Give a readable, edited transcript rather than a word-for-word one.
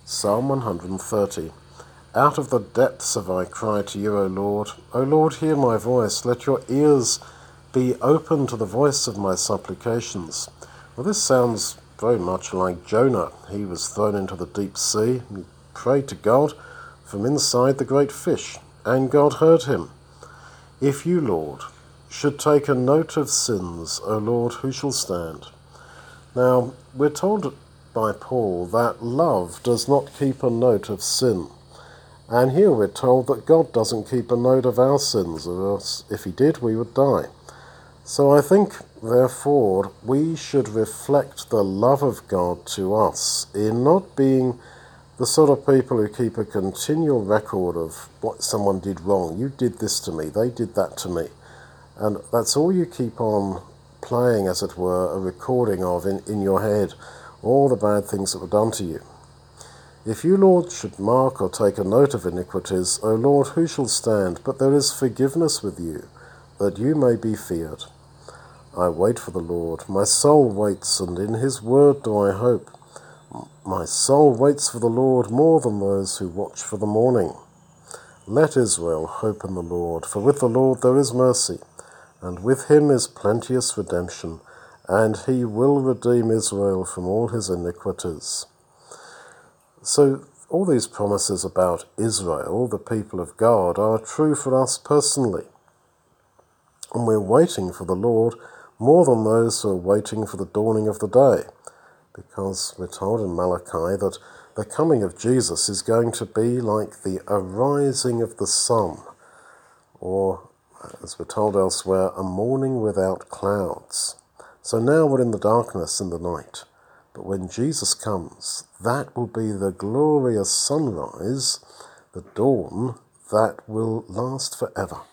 Psalm 130. Out of the depths have I cried to you, O Lord. O Lord, hear my voice. Let your ears be open to the voice of my supplications. Well, this sounds very much like Jonah. He was thrown into the deep sea. He prayed to God from inside the great fish, and God heard him. If you, Lord, should take a note of sins, O Lord, who shall stand? Now, we're told by Paul that love does not keep a note of sin. And here we're told that God doesn't keep a note of our sins, or else if he did, we would die. So I think, therefore, we should reflect the love of God to us in not being the sort of people who keep a continual record of what someone did wrong. You did this to me, they did that to me. And that's all you keep on playing, as it were, a recording of in your head, all the bad things that were done to you. If you, Lord, should mark or take a note of iniquities, O Lord, who shall stand? But there is forgiveness with you, that you may be feared. I wait for the Lord. My soul waits, and in his word do I hope. My soul waits for the Lord more than those who watch for the morning. Let Israel hope in the Lord, for with the Lord there is mercy, and with him is plenteous redemption, and he will redeem Israel from all his iniquities. So all these promises about Israel, the people of God, are true for us personally. And we're waiting for the Lord more than those who are waiting for the dawning of the day, because we're told in Malachi that the coming of Jesus is going to be like the arising of the sun, or, as we're told elsewhere, a morning without clouds. So now we're in the darkness in the night. But when Jesus comes, that will be the glorious sunrise, the dawn that will last forever.